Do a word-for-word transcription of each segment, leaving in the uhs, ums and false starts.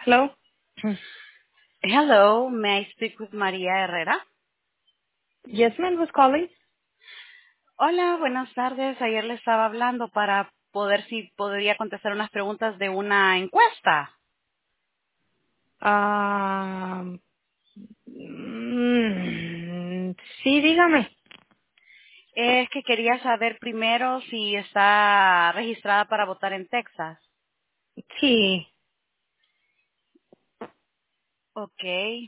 Hello? Hello, may I speak with María Herrera? Yes, ma'am, who's calling? Hola, buenas tardes. Ayer le estaba hablando para poder si podría contestar unas preguntas de una encuesta. Ah, mm, sí, dígame. Es que quería saber primero si está registrada para votar en Texas. Sí. Ok. Eh,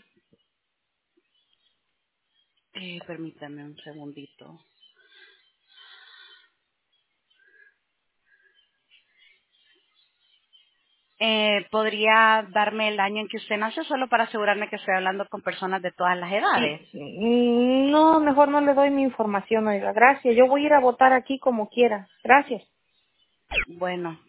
permítame un segundito. Eh, ¿Podría darme el año en que usted nació solo para asegurarme que estoy hablando con personas de todas las edades? Sí. Mm, No, mejor no le doy mi información, oiga. Gracias. Yo voy a ir a votar aquí como quiera. Gracias. Bueno,